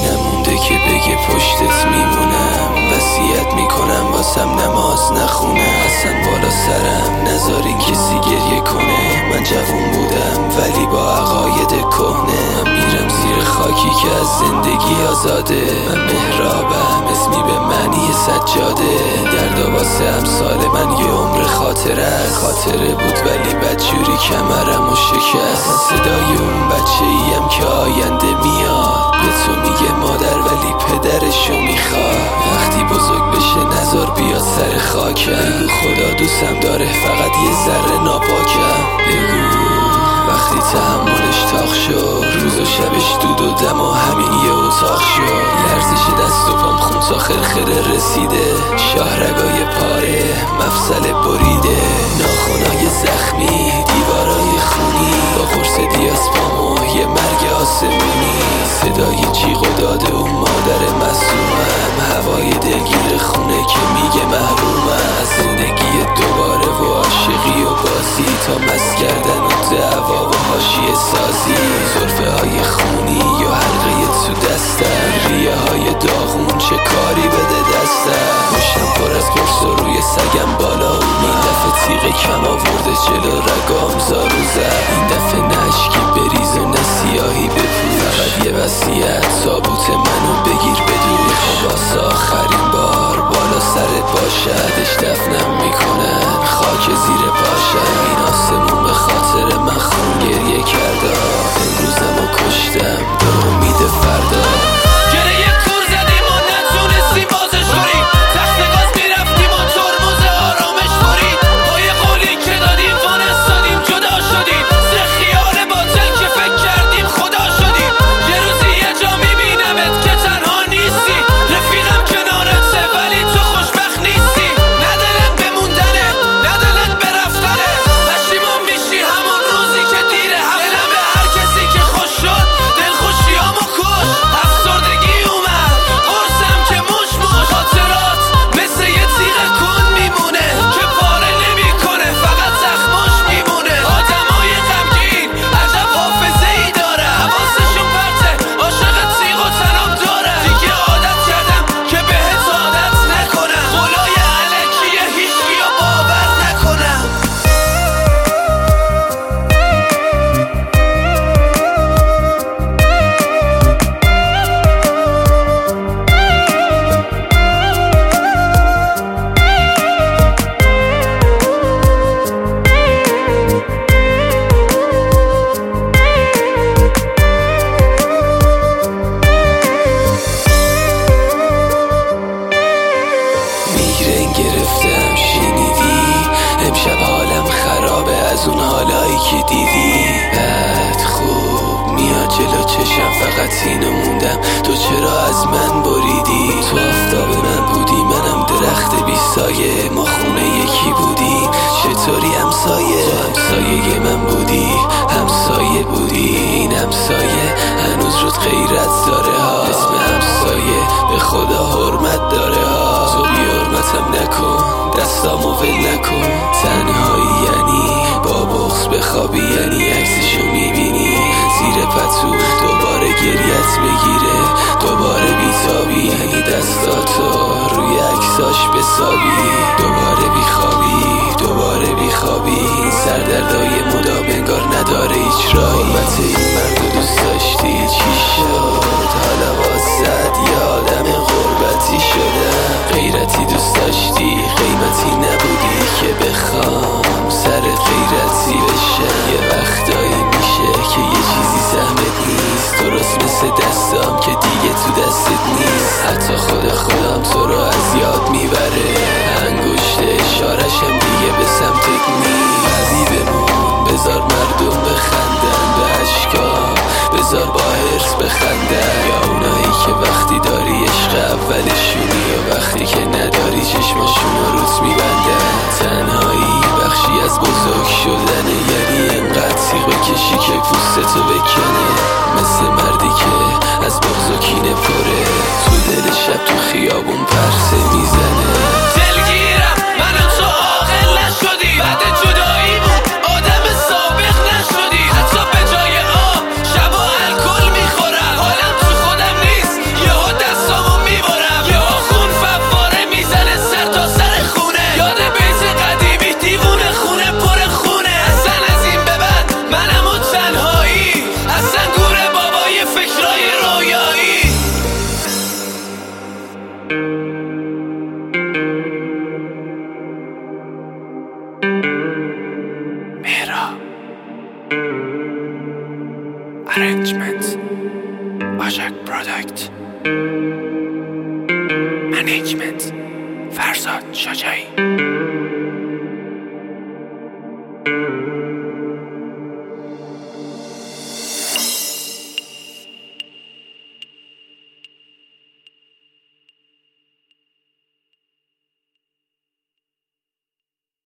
نمونده که بگه پشتت میمونم. وصیت میکنم واسم نماز نخونه. اصلا بالا سرم نذارین کسی گریه کنه. من جوون بودم ولی با عقاید کهنه. من میرم زیر خاکی که از زندگی آزاده. من محرابم اسمی به معنی سجاده. دردا واسه امثال من یه عمر خاطره است. خاطره بود ولی بدجوری کمرمو شکست. صدای اون بچه ایم که آینده میاد به تو میگه مادر ولی پدرشو میخواد. وقتی بزرگ بشه نذار بیاد سر خاکم. بگو خدا دوستم داره فقط یه ذره ناپاکم. بگو وقتی تحملش تاق شد روز و شبش دود و دم و همین یه اتاق شد. لرزش دست و پام خون تا خرخره رسیده. شاهرگای پاره مفصل بریده. ناخنای زخمی دیوارای خونی با قرص دیاسپامو یه مرگ آسمونی. صدای جیغ و داد اون مادر معصومم. هوای دلگیر خونه که میگه محرومم از زندگی دوباره و عاشقی و بازی تا مست کردن و دعوا و حاشیه سازی. زلفه های خونی یا حلقه تو دستم. ریه های داغون چه کاری بده دستم. پشتم پر از قرص و روی سگم بالا اومد. این دفعه تیغ کم آورده جلو رگام زارو زد. این دفعه نشکی بریز و نسیاهی بپوش. فقط یه وصیت تابوت منو بگیر بدوش. میخوام واسه آخرین بار بالا سرت باشدش دفنم میکنن خاک زیر پاشم. این آسمون به خاطر من خون گریه کرده. امروزم و کشتم به امید فردا. گره کور زدیم و نتونستیم بازش کنیم. تخت گاز میرفتیم و ترمز آرامش برید. با یه قولی که دادیم وانستادیم جدا شدیم. سه خیال باطل که فکر کردیم خدا شدیم. یه روزی یه جا میبینمت که تنها نیستی. رفیقم کنارته ولی تو خوشبخت نیستی. نه دلت بموندنه نه دلت به رفتنه. پشیمون میشی همون روزی که دیره. دلم به هر کسی که خوش شد دلخوشیامو کش. افسردگی اومد قرصم که موش موش. خاطرات مثل یه تیغ کن میمونه که پاره نمیکنه فقط زخماش میمونه. آدمای غمگین عجب حافظه ای داره. حواسشون پرته عاشق تیغ و تناب داره. دیگه عادت کردم که بهت عادت نکنم. قولای علکیه هیچکیو باور نکنم. میگرن گرفتم شنیدی. امشب حالم خرابه از اون حالایی که دیدی. بد خوب میاد جلو چشم فقط اینو موندم تو چرا از من بریدی. تو آفتاب من بودی منم درخت بی سایه. ما خونه یکی بودیم چطوری همسایه. تو همسایه من بودی همسایه بودی. این همسایه هنوز رود غیرت داره ها. اسم همسایه به خدا حرمت داره ها. تو بی حرمتم نکن دستامو ول نکن. تنهایی یعنی با بغض بخوابی. یعنی عکسشو میبینی زیر پتو دوباره گریت بگیره دوباره بیتابی. یعنی دستاتو روی عکساش بسابی دوباره بیخوابی دوباره بیخوابی. این سردردای مدام انگار نداره هیچ راهی. حرمت این مردو دوست داشتی چی شد؟ حالا واسد یادم غربتی شدم. غیرتی دوست داشتی قیمتی نبودی که بخوام سر غیرتی بشم. یه وقتایی میشه که یه چیزی سهمت نیست. درست مثل دستام که دیگه تو دستت نیست. حتی خودم تو رو از یاد میبره. انگشت اشارشم دیگه به سمتت نیست. قوی بمون بذار مردم بخندن به اشکام. بذار با حرص بخندن یا اونایی منیجمنت فرزاد شجاعی.